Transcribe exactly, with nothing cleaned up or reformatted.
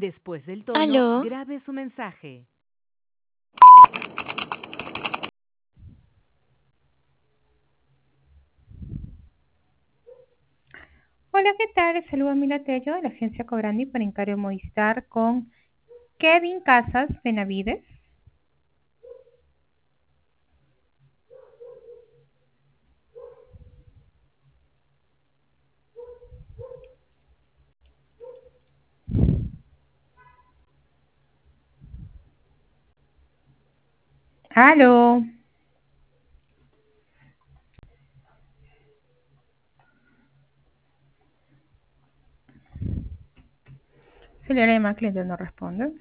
Después del tono, Aló, grabe su mensaje. Hola, ¿qué tal? Les saludo a Mila Tello de la agencia Cobrandi para Encargo Movistar con Kevin Casas Benavides. Aló. Se le llama cliente, no responde.